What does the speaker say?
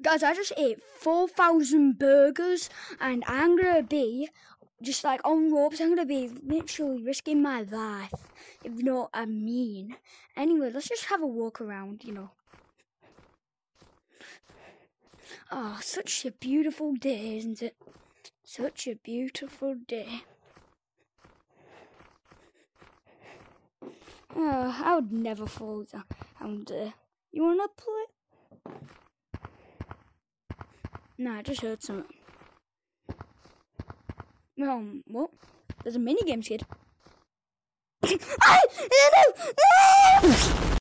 Guys, I just ate 4,000 burgers and I'm going to be just like on ropes. I'm going to be literally risking my life, if you know what I mean. Anyway, let's just have a walk around, you know. Oh, such a beautiful day, isn't it? Such a beautiful day. Oh, I would never fall down there. You wanna play? Nah, I just heard something. What? There's a minigame, kid.